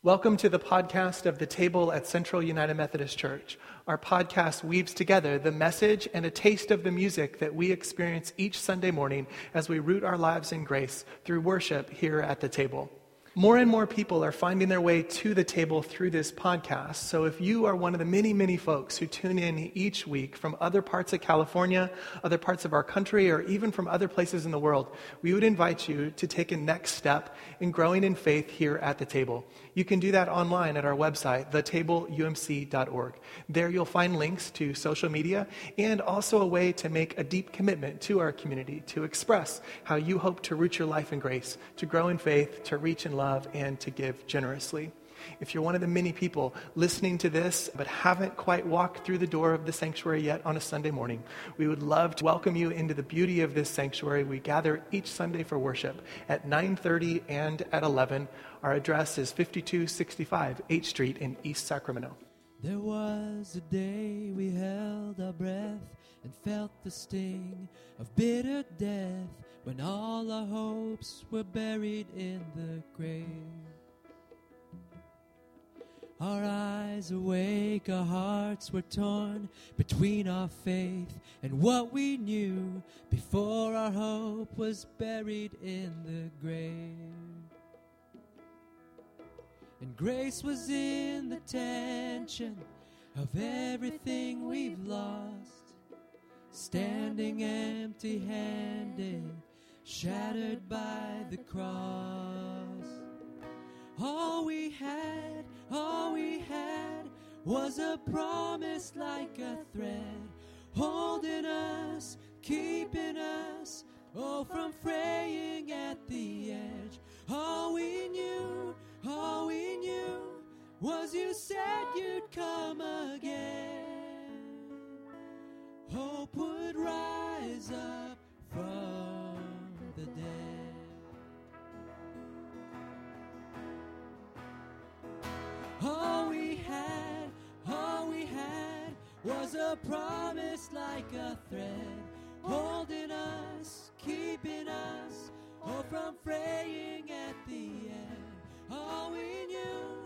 Welcome to the podcast of The Table at Central United Methodist Church. Our podcast weaves together the message and a taste of the music that we experience each Sunday morning as we root our lives in grace through worship here at The Table. More and more people are finding their way to the table through this podcast. So if you are one of the many, many folks who tune in each week from other parts of California, other parts of our country, or even from other places in the world, we would invite you to take a next step in growing in faith here at the table. You can do that online at our website, thetableumc.org. There you'll find links to social media and also a way to make a deep commitment to our community, to express how you hope to root your life in grace, to grow in faith, to reach in love, and to give generously. If you're one of the many people listening to this but haven't quite walked through the door of the sanctuary yet on a Sunday morning, we would love to welcome you into the beauty of this sanctuary. We gather each Sunday for worship at 9:30 and at 11. Our address is 5265 H Street in East Sacramento. There was a day we held our breath and felt the sting of bitter death, when all our hopes were buried in the grave. Our eyes awake, our hearts were torn between our faith and what we knew before our hope was buried in the grave. And grace was in the tension of everything we've lost, standing empty-handed, shattered by the cross. All we had was a promise like a thread, holding us, keeping us, from fraying at the edge. All we knew was you said you'd come again. Hope would rise up from the dead. All we had was a promise like a thread, holding us, keeping us, from fraying at the end. All we knew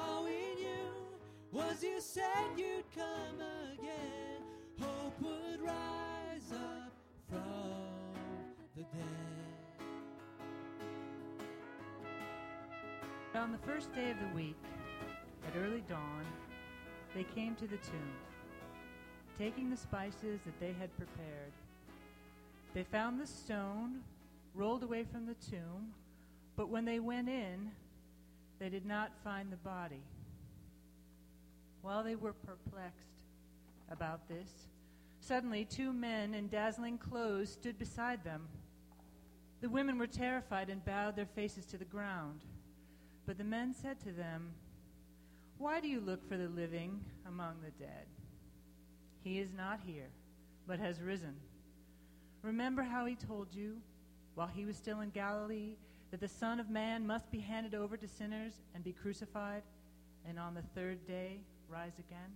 was you said you'd come again. Hope would rise up from the dead. On the first day of the week, at early dawn, they came to the tomb, taking the spices that they had prepared. They found the stone rolled away from the tomb, but when they went in, they did not find the body. While they were perplexed about this, suddenly 2 men in dazzling clothes stood beside them. The women were terrified and bowed their faces to the ground. But the men said to them, "Why do you look for the living among the dead? He is not here, but has risen. Remember how he told you, while he was still in Galilee, that the Son of Man must be handed over to sinners and be crucified, and on the 3rd day rise again?"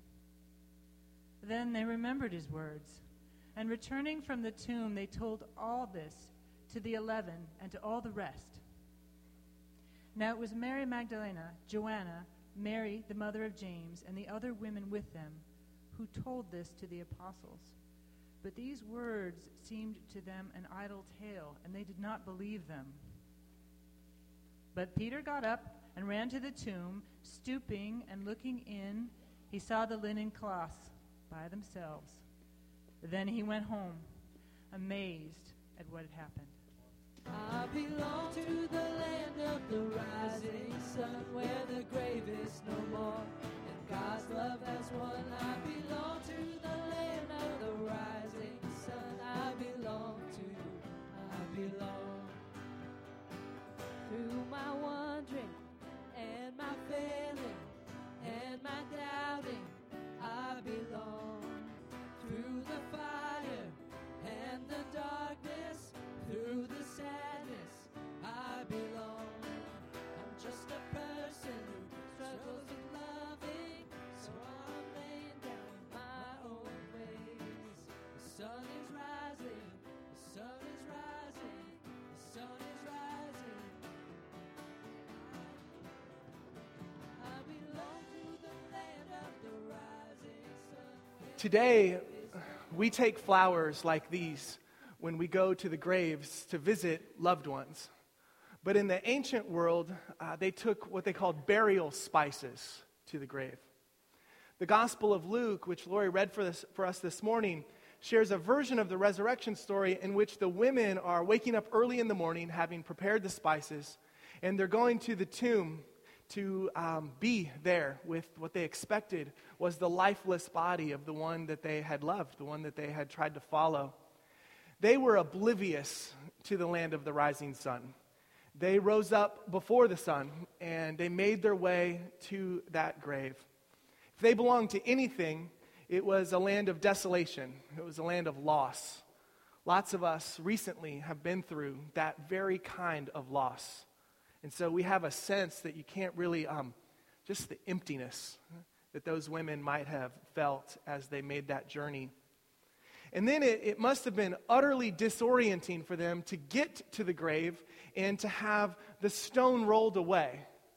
Then they remembered his words, and returning from the tomb, they told all this to the 11 and to all the rest. Now it was Mary Magdalene, Joanna, Mary, the mother of James, and the other women with them, who told this to the apostles. But these words seemed to them an idle tale, and they did not believe them. But Peter got up and ran to the tomb. Stooping and looking in, he saw the linen cloths by themselves. Then he went home, amazed at what had happened. I belong to the land of the rising sun, where the grave is no more and God's love has won. I belong to the land of the rising sun. I belong to you. I belong. Through my wandering and my failing and my doubting, I belong. Through the fire and the darkness, through the sadness, I belong. I'm just a person Today, we take flowers like these when we go to the graves to visit loved ones. But in the ancient world, they took what they called burial spices to the grave. The Gospel of Luke, which Lori read for us this morning, shares a version of the resurrection story in which the women are waking up early in the morning, having prepared the spices, and they're going to the tomb to be there with what they expected was the lifeless body of the one that they had loved, the one that they had tried to follow. They were oblivious to the land of the rising sun. They rose up before the sun, and they made their way to that grave. If they belonged to anything, it was a land of desolation. It was a land of loss. Lots of us recently have been through that very kind of loss. And so we have a sense that you can't really, just the emptiness that those women might have felt as they made that journey. And then it must have been utterly disorienting for them to get to the grave and to have the stone rolled away.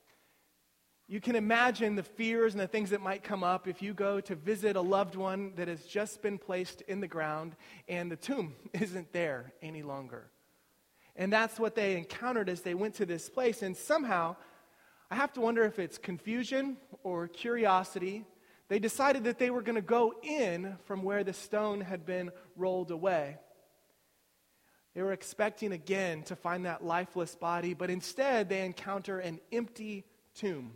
You can imagine the fears and the things that might come up if you go to visit a loved one that has just been placed in the ground and the tomb isn't there any longer. And that's what they encountered as they went to this place. And somehow, I have to wonder if it's confusion or curiosity, they decided that they were going to go in from where the stone had been rolled away. They were expecting again to find that lifeless body, but instead they encounter an empty tomb.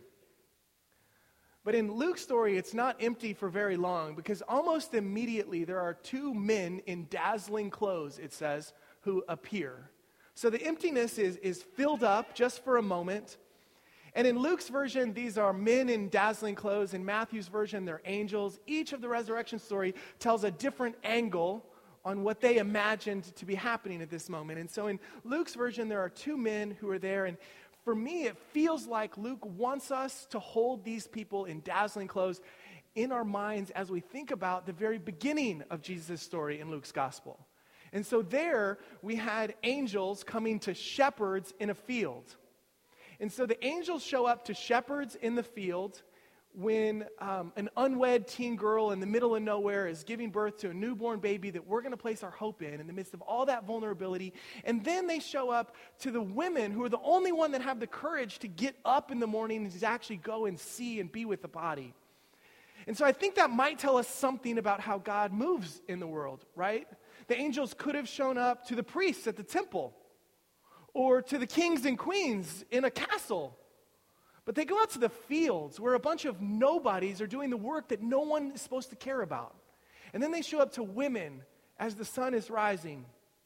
But in Luke's story, it's not empty for very long, because almost immediately there are two men in dazzling clothes, it says, who appear. So the emptiness is filled up just for a moment. And in Luke's version, these are men in dazzling clothes. In Matthew's version, they're angels. Each of the resurrection story tells a different angle on what they imagined to be happening at this moment. And so in Luke's version, there are two men who are there. And for me, it feels like Luke wants us to hold these people in dazzling clothes in our minds as we think about the very beginning of Jesus' story in Luke's gospel. And so there, we had angels coming to shepherds in a field. And so the angels show up to shepherds in the field when an unwed teen girl in the middle of nowhere is giving birth to a newborn baby that we're going to place our hope in the midst of all that vulnerability. And then they show up to the women who are the only one that have the courage to get up in the morning and to actually go and see and be with the body. And so I think that might tell us something about how God moves in the world, right? The angels could have shown up to the priests at the temple or to the kings and queens in a castle. But they go out to the fields where a bunch of nobodies are doing the work that no one is supposed to care about. And then they show up to women as the sun is rising.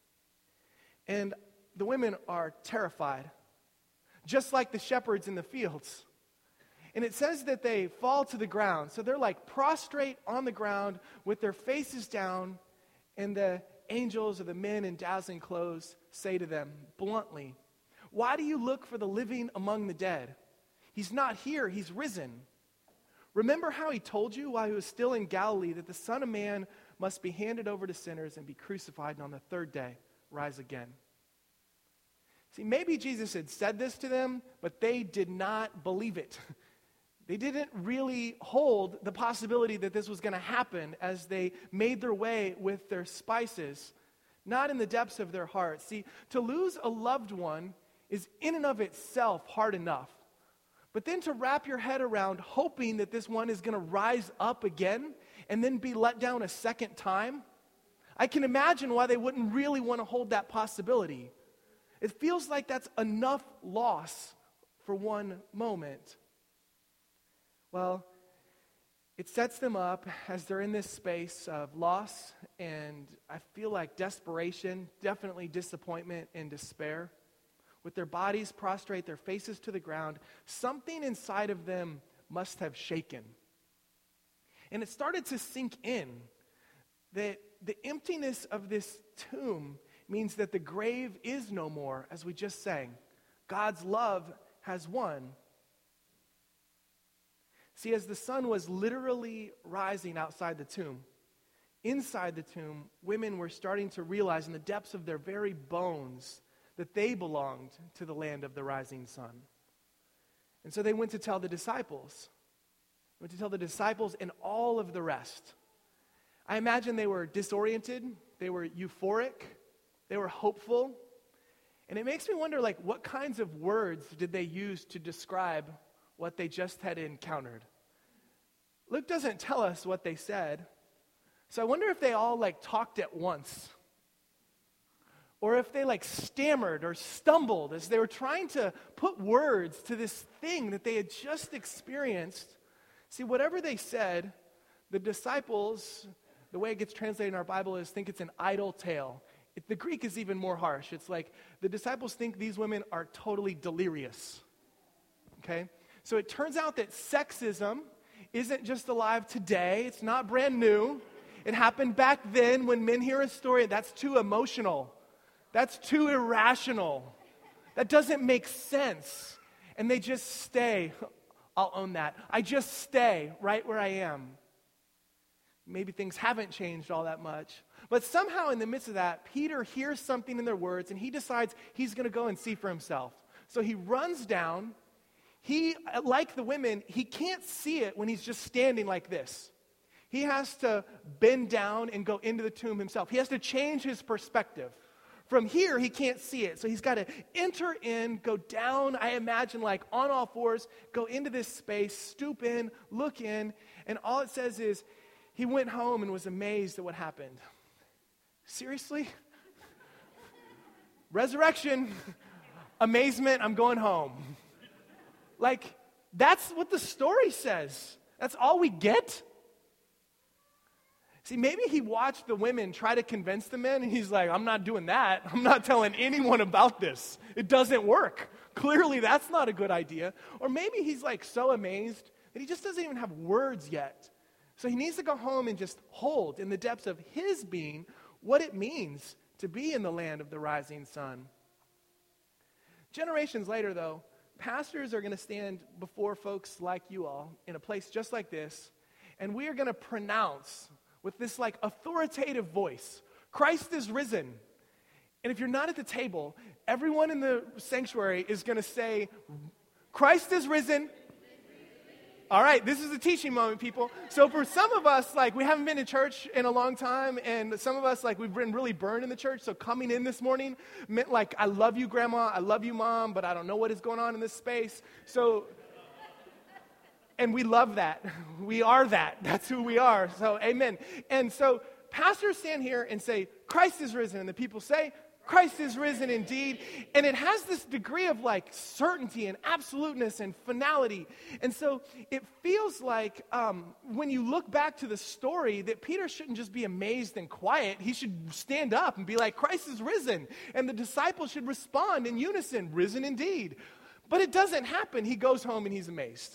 And the women are terrified, just like the shepherds in the fields. And it says that they fall to the ground. So they're like prostrate on the ground with their faces down, and the angels or the men in dazzling clothes say to them bluntly, "Why do you look for the living among the dead? He's not here, he's risen. Remember how he told you while he was still in Galilee that the Son of Man must be handed over to sinners and be crucified and on the third day rise again." See, maybe Jesus had said this to them, but they did not believe it. They didn't really hold the possibility that this was going to happen as they made their way with their spices, not in the depths of their hearts. See, to lose a loved one is in and of itself hard enough. But then to wrap your head around hoping that this one is going to rise up again and then be let down a second time, I can imagine why they wouldn't really want to hold that possibility. It feels like that's enough loss for one moment. Well, it sets them up as they're in this space of loss and I feel like desperation, definitely disappointment and despair. With their bodies prostrate, their faces to the ground, something inside of them must have shaken. And it started to sink in that the emptiness of this tomb means that the grave is no more, as we just sang. God's love has won. See, as the sun was literally rising outside the tomb, inside the tomb, women were starting to realize in the depths of their very bones that they belonged to the land of the rising sun. And so they went to tell the disciples. Went to tell the disciples and all of the rest. I imagine they were disoriented, they were euphoric, they were hopeful. And it makes me wonder, like, what kinds of words did they use to describe what they just had encountered? Luke doesn't tell us what they said. So I wonder if they all, like, talked at once. Or if they, like, stammered or stumbled as they were trying to put words to this thing that they had just experienced. See, whatever they said, the disciples, the way it gets translated in our Bible is think it's an idle tale. The Greek is even more harsh. It's like the disciples think these women are totally delirious. Okay? So it turns out that sexism isn't just alive today. It's not brand new. It happened back then. When men hear a story, that's too emotional. That's too irrational. That doesn't make sense. And they just stay. I'll own that. I just stay right where I am. Maybe things haven't changed all that much. But somehow in the midst of that, Peter hears something in their words, and he decides he's going to go and see for himself. So he runs down. He, like the women, he can't see it when he's just standing like this. He has to bend down and go into the tomb himself. He has to change his perspective. From here, he can't see it. So he's got to enter in, go down, I imagine, like on all fours, go into this space, stoop in, look in, and all it says is, he went home and was amazed at what happened. Seriously? Resurrection, amazement, I'm going home. Like, that's what the story says. That's all we get? See, maybe he watched the women try to convince the men, and he's like, I'm not doing that. I'm not telling anyone about this. It doesn't work. Clearly, that's not a good idea. Or maybe he's like so amazed that he just doesn't even have words yet. So he needs to go home and just hold in the depths of his being what it means to be in the land of the rising sun. Generations later, though, pastors are going to stand before folks like you all in a place just like this, and we are going to pronounce with this like authoritative voice, Christ is risen. And if you're not at the table, everyone in the sanctuary is going to say, Christ is risen. All right, this is a teaching moment, people. So for some of us, like, we haven't been in church in a long time, and some of us, like, we've been really burned in the church, so coming in this morning meant, like, I love you, Grandma, I love you, Mom, but I don't know what is going on in this space. So, and we love that. We are that. That's who we are. So, amen. And so pastors stand here and say, Christ is risen, and the people say, Christ is risen indeed. And it has this degree of like certainty and absoluteness and finality. And so it feels like when you look back to the story that Peter shouldn't just be amazed and quiet. He should stand up and be like, Christ is risen. And the disciples should respond in unison, risen indeed. But it doesn't happen. He goes home and he's amazed.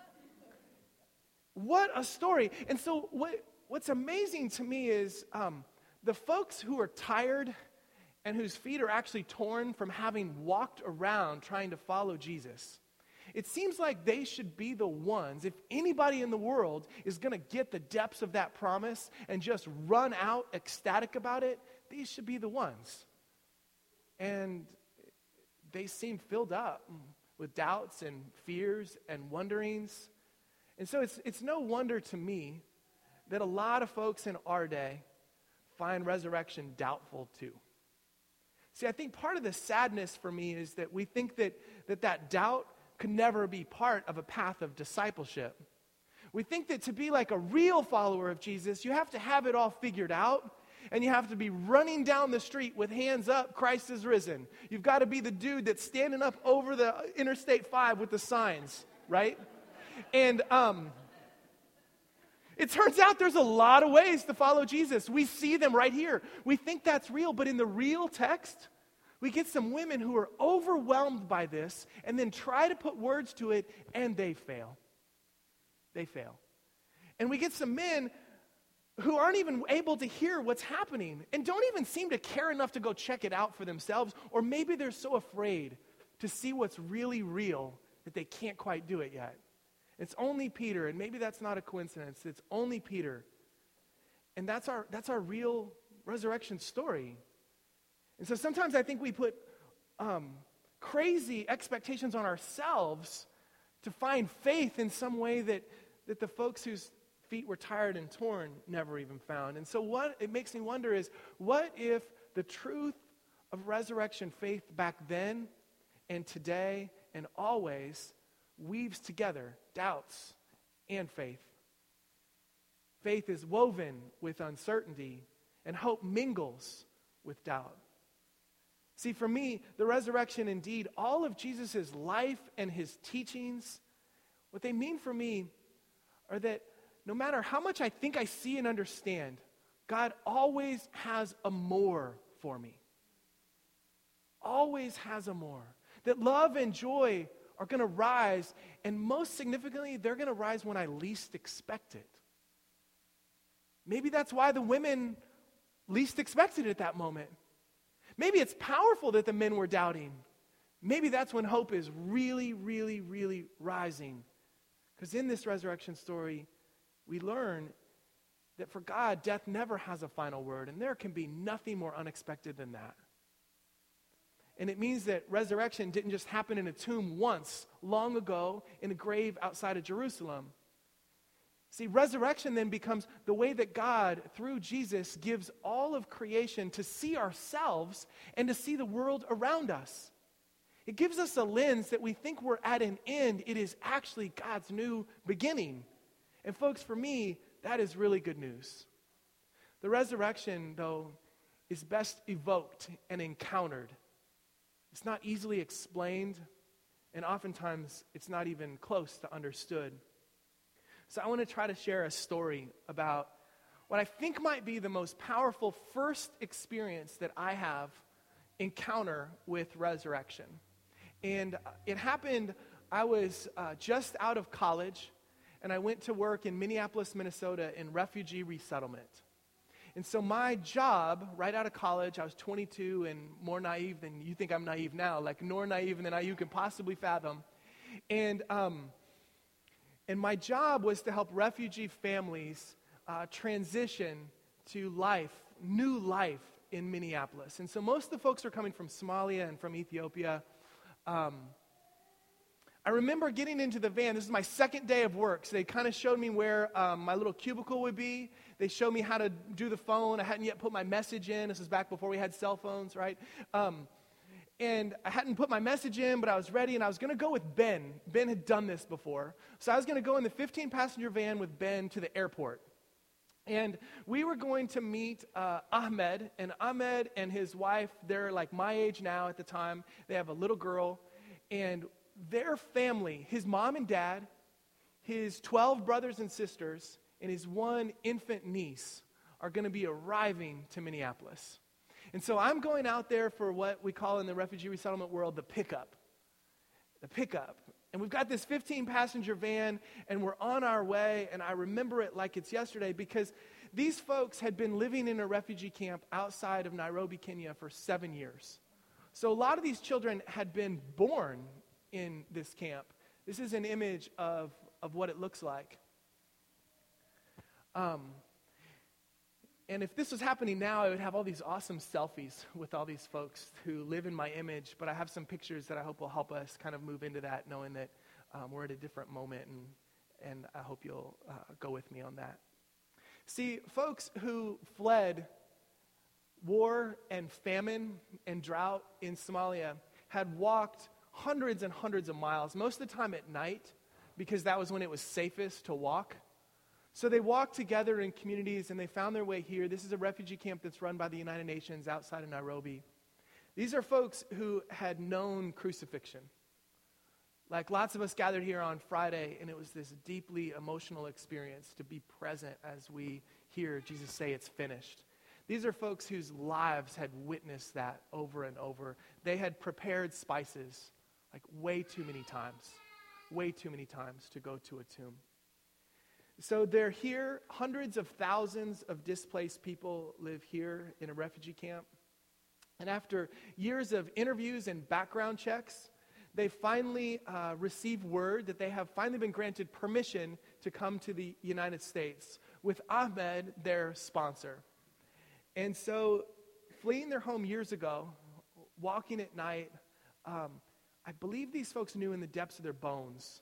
What a story. And so what's amazing to me is the folks who are tired and whose feet are actually torn from having walked around trying to follow Jesus. It seems like they should be the ones, if anybody in the world is going to get the depths of that promise and just run out ecstatic about it, these should be the ones. And they seem filled up with doubts and fears and wonderings. And so it's no wonder to me that a lot of folks in our day find resurrection doubtful too. See, I think part of the sadness for me is that we think that doubt could never be part of a path of discipleship. We think that to be like a real follower of Jesus, you have to have it all figured out, and you have to be running down the street with hands up, Christ is risen. You've got to be the dude that's standing up over the Interstate 5 with the signs, right? And it turns out there's a lot of ways to follow Jesus. We see them right here. We think that's real, but in the real text, we get some women who are overwhelmed by this and then try to put words to it, and they fail. They fail. And we get some men who aren't even able to hear what's happening and don't even seem to care enough to go check it out for themselves, or maybe they're so afraid to see what's really real that they can't quite do it yet. It's only Peter, and maybe that's not a coincidence. It's only Peter. And that's our real resurrection story. And so sometimes I think we put crazy expectations on ourselves to find faith in some way that the folks whose feet were tired and torn, never even found. And so what it makes me wonder is, what if the truth of resurrection faith back then and today and always weaves together doubts and faith? Faith is woven with uncertainty, and hope mingles with doubt. See, for me, the resurrection, indeed, all of Jesus' life and his teachings, what they mean for me are that no matter how much I think I see and understand, God always has a more for me. Always has a more. That love and joy are going to rise, and most significantly, they're going to rise when I least expect it. Maybe that's why the women least expected it at that moment. Maybe it's powerful that the men were doubting. Maybe that's when hope is really, really, really rising. Because in this resurrection story, we learn that for God, death never has a final word, and there can be nothing more unexpected than that. And it means that resurrection didn't just happen in a tomb once, long ago, in a grave outside of Jerusalem. See, resurrection then becomes the way that God, through Jesus, gives all of creation to see ourselves and to see the world around us. It gives us a lens that we think we're at an end. It is actually God's new beginning. And folks, for me, that is really good news. The resurrection, though, is best evoked and encountered. It's not easily explained, and oftentimes it's not even close to understood. So I want to try to share a story about what I think might be the most powerful first experience that I have encounter with resurrection. And it happened, I was just out of college, and I went to work in Minneapolis, Minnesota in refugee resettlement. And so my job, right out of college, I was 22 and more naive than you think I'm naive now, like more naive than you can possibly fathom. And my job was to help refugee families transition to life, new life in Minneapolis. And so most of the folks are coming from Somalia and from Ethiopia. I remember getting into the van. This is my second day of work. So they kind of showed me where my little cubicle would be. They showed me how to do the phone. I hadn't yet put my message in. This was back before we had cell phones, right? And I hadn't put my message in, but I was ready, and I was going to go with Ben. Ben had done this before. So I was going to go in the 15-passenger van with Ben to the airport. And we were going to meet Ahmed and his wife, they're like my age now at the time. They have a little girl. And their family, his mom and dad, his 12 brothers and sisters, and his one infant niece are going to be arriving to Minneapolis. And so I'm going out there for what we call in the refugee resettlement world the pickup. The pickup. And we've got this 15-passenger van, and we're on our way, and I remember it like it's yesterday because these folks had been living in a refugee camp outside of Nairobi, Kenya for 7 years. So a lot of these children had been born in this camp. This is an image of what it looks like. And if this was happening now, I would have all these awesome selfies with all these folks who live in my image, but I have some pictures that I hope will help us kind of move into that, knowing that we're at a different moment, and I hope you'll go with me on that. See, folks who fled war and famine and drought in Somalia had walked hundreds and hundreds of miles, most of the time at night, because that was when it was safest to walk. So they walked together in communities, and they found their way here. This is a refugee camp that's run by the United Nations outside of Nairobi. These are folks who had known crucifixion. Like lots of us gathered here on Friday, and it was this deeply emotional experience to be present as we hear Jesus say it's finished. These are folks whose lives had witnessed that over and over. They had prepared spices like way too many times to go to a tomb. So they're here. Hundreds of thousands of displaced people live here in a refugee camp. And after years of interviews and background checks, they finally receive word that they have finally been granted permission to come to the United States with Ahmed, their sponsor. And so fleeing their home years ago, walking at night, I believe these folks knew in the depths of their bones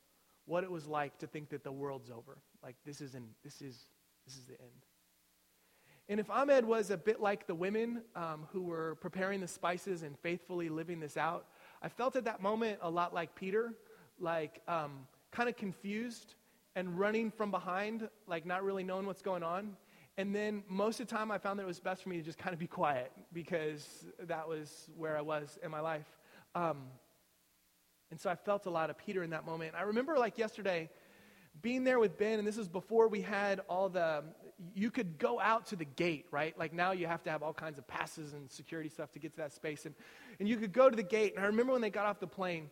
what it was like to think that the world's over. Like, this is the end. And if Ahmed was a bit like the women who were preparing the spices and faithfully living this out, I felt at that moment a lot like Peter, like kind of confused and running from behind, like not really knowing what's going on. And then most of the time I found that it was best for me to just kind of be quiet because that was where I was in my life. And so I felt a lot of Peter in that moment. I remember like yesterday being there with Ben, and this was before we had you could go out to the gate, right? Like now you have to have all kinds of passes and security stuff to get to that space. And you could go to the gate. And I remember when they got off the plane,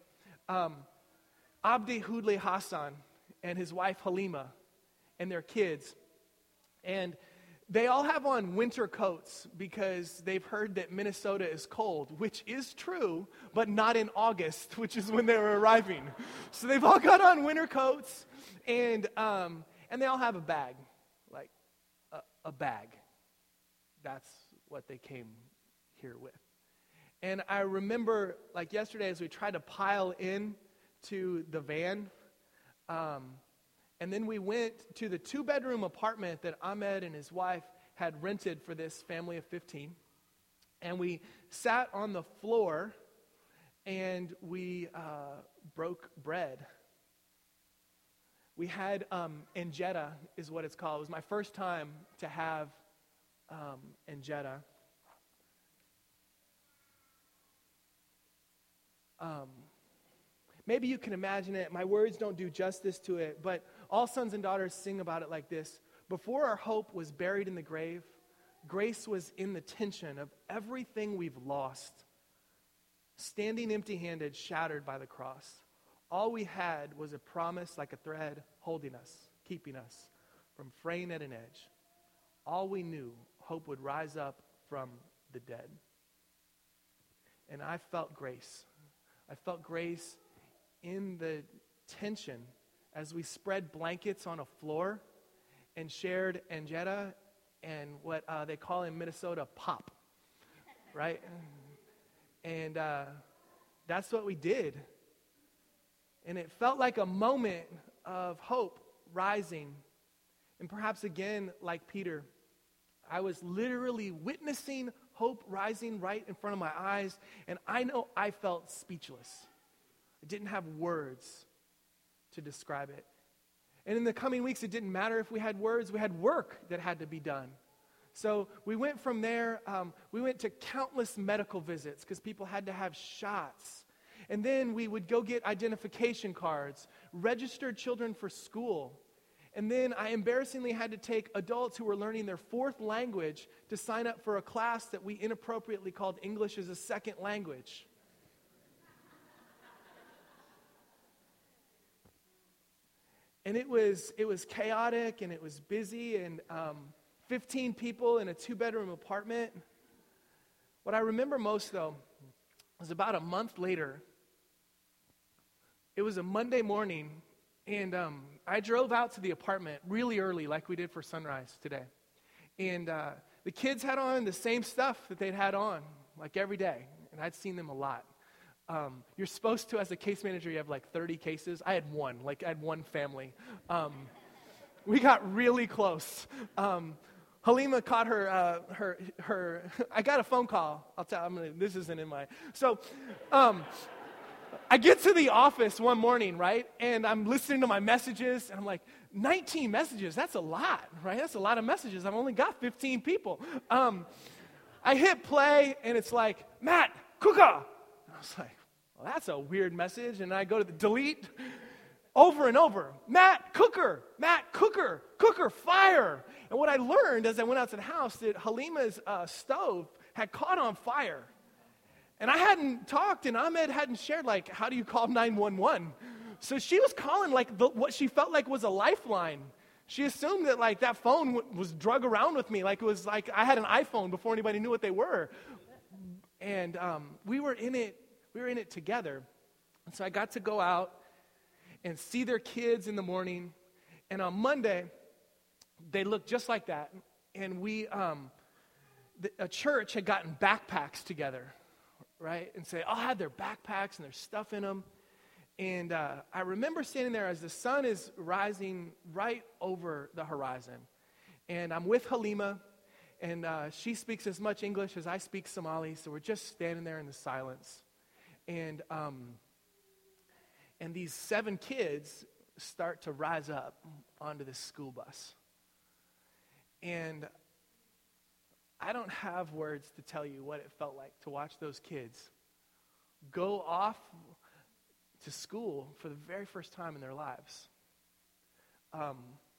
Abdi Hudli Hassan and his wife Halima and their kids, and they all have on winter coats because they've heard that Minnesota is cold, which is true, but not in August, which is when they were arriving. So they've all got on winter coats, and they all have a bag, like a bag. That's what they came here with. And I remember, like yesterday, as we tried to pile in to the van, and then we went to the 2-bedroom apartment that Ahmed and his wife had rented for this family of 15. And we sat on the floor and we broke bread. We had injera, is what it's called. It was my first time to have injera. Maybe you can imagine it. My words don't do justice to it, but all sons and daughters sing about it like this. Before our hope was buried in the grave, grace was in the tension of everything we've lost. Standing empty-handed, shattered by the cross. All we had was a promise like a thread holding us, keeping us from fraying at an edge. All we knew, hope would rise up from the dead. And I felt grace. I felt grace in the tension as we spread blankets on a floor and shared injera and what they call in Minnesota pop, right? And that's what we did. And it felt like a moment of hope rising. And perhaps again, like Peter, I was literally witnessing hope rising right in front of my eyes, and I know I felt speechless. I didn't have words to describe it. And in the coming weeks, it didn't matter if we had words. We had work that had to be done. So we went from there, we went to countless medical visits because people had to have shots. And then we would go get identification cards, registered children for school. And then I embarrassingly had to take adults who were learning their 4th language to sign up for a class that we inappropriately called English as a second language. And it was chaotic and it was busy and 15 people in a 2-bedroom apartment. What I remember most, though, was about a month later. It was a Monday morning, and I drove out to the apartment really early, like we did for sunrise today. And the kids had on the same stuff that they'd had on, like every day, and I'd seen them a lot. You're supposed to, as a case manager, you have like 30 cases. I had one family. We got really close. Halima caught her, I got a phone call. This isn't in my, so, I get to the office one morning, right? And I'm listening to my messages, and I'm like, 19 messages, that's a lot, right? That's a lot of messages. I've only got 15 people. I hit play, and it's like, Matt, Kuka. And I was like, well, that's a weird message. And I go to the delete over and over. Matt Cooker, fire. And what I learned as I went out to the house that Halima's stove had caught on fire. And I hadn't talked, and Ahmed hadn't shared, like, how do you call 911? So she was calling, like, what she felt like was a lifeline. She assumed that, like, that phone was drug around with me. Like, it was like I had an iPhone before anybody knew what they were. And we were in it together. And so I got to go out and see their kids in the morning. And on Monday, they looked just like that. And a church had gotten backpacks together, right? And so they all had their backpacks and their stuff in them. And I remember standing there as the sun is rising right over the horizon. And I'm with Halima, and she speaks as much English as I speak Somali, so we're just standing there in the silence. And these 7 kids start to rise up onto this school bus. And I don't have words to tell you what it felt like to watch those kids go off to school for the very first time in their lives. I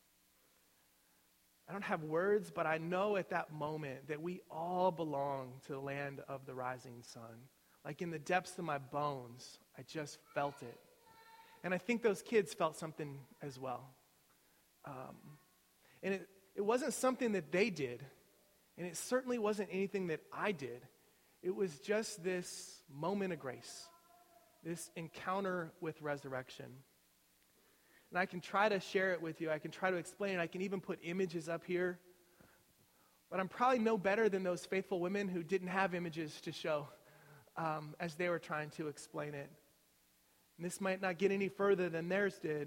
don't have words, but I know at that moment that we all belong to the land of the rising sun. Like in the depths of my bones, I just felt it. And I think those kids felt something as well. And it wasn't something that they did, and it certainly wasn't anything that I did. It was just this moment of grace, this encounter with resurrection. And I can try to share it with you. I can try to explain it. I can even put images up here. But I'm probably no better than those faithful women who didn't have images to show as they were trying to explain it. And this might not get any further than theirs did.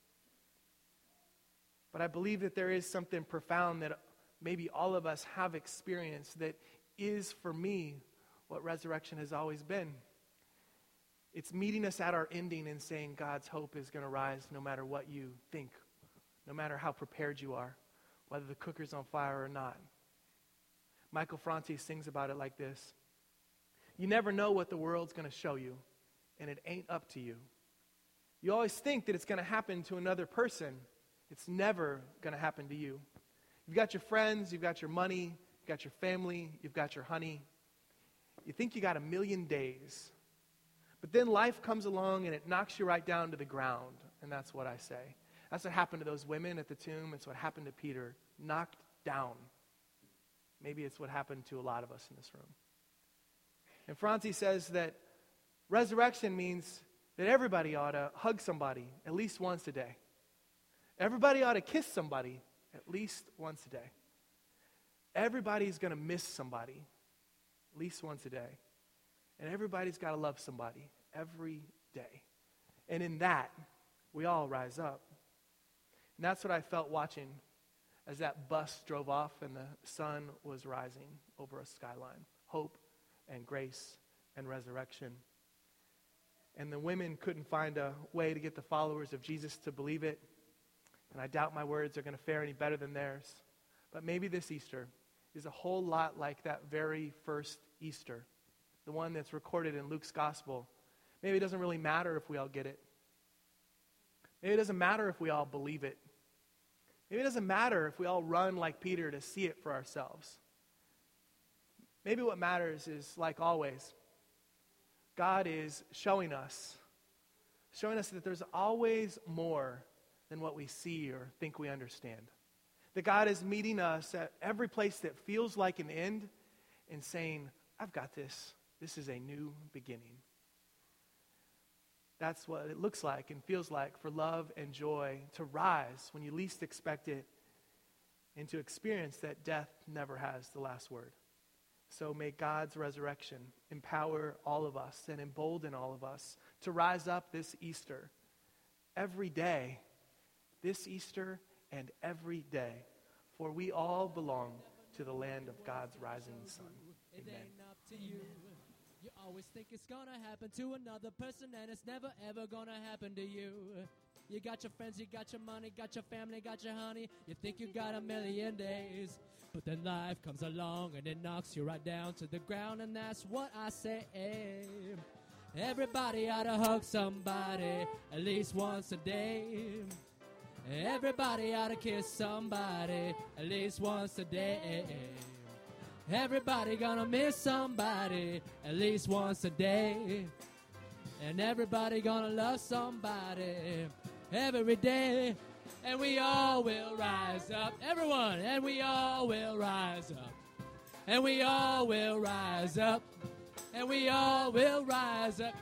But I believe that there is something profound that maybe all of us have experienced that is, for me, what resurrection has always been. It's meeting us at our ending and saying God's hope is going to rise no matter what you think, no matter how prepared you are, whether the cooker's on fire or not. Michael Franti sings about it like this. You never know what the world's going to show you, and it ain't up to you. You always think that it's going to happen to another person. It's never going to happen to you. You've got your friends, you've got your money, you've got your family, you've got your honey. You think you got 1,000,000 days. But then life comes along and it knocks you right down to the ground. And that's what I say. That's what happened to those women at the tomb. It's what happened to Peter. Knocked down. Maybe it's what happened to a lot of us in this room. And Franti says that resurrection means that everybody ought to hug somebody at least once a day. Everybody ought to kiss somebody at least once a day. Everybody's going to miss somebody at least once a day. And everybody's got to love somebody every day. And in that, we all rise up. And that's what I felt watching as that bus drove off and the sun was rising over a skyline. Hope and grace and resurrection. And the women couldn't find a way to get the followers of Jesus to believe it. And I doubt my words are going to fare any better than theirs. But maybe this Easter is a whole lot like that very first Easter, the one that's recorded in Luke's gospel. Maybe it doesn't really matter if we all get it. Maybe it doesn't matter if we all believe it. Maybe it doesn't matter if we all run like Peter to see it for ourselves. Maybe what matters is, like always, God is showing us that there's always more than what we see or think we understand. That God is meeting us at every place that feels like an end and saying, I've got this. This is a new beginning. That's what it looks like and feels like for love and joy to rise when you least expect it and to experience that death never has the last word. So may God's resurrection empower all of us and embolden all of us to rise up this Easter every day, this Easter and every day, for we all belong to the land of God's rising sun. Amen. It ain't up to you. You always think it's gonna happen to another person, and it's never ever gonna happen to you. You got your friends, you got your money, got your family, got your honey. You think you got 1,000,000 days, but then life comes along and it knocks you right down to the ground, and that's what I say. Everybody ought to hug somebody at least once a day. Everybody ought to kiss somebody at least once a day. Everybody gonna miss somebody at least once a day. And everybody gonna love somebody every day. And we all will rise up. Everyone, and we all will rise up. And we all will rise up. And we all will rise up.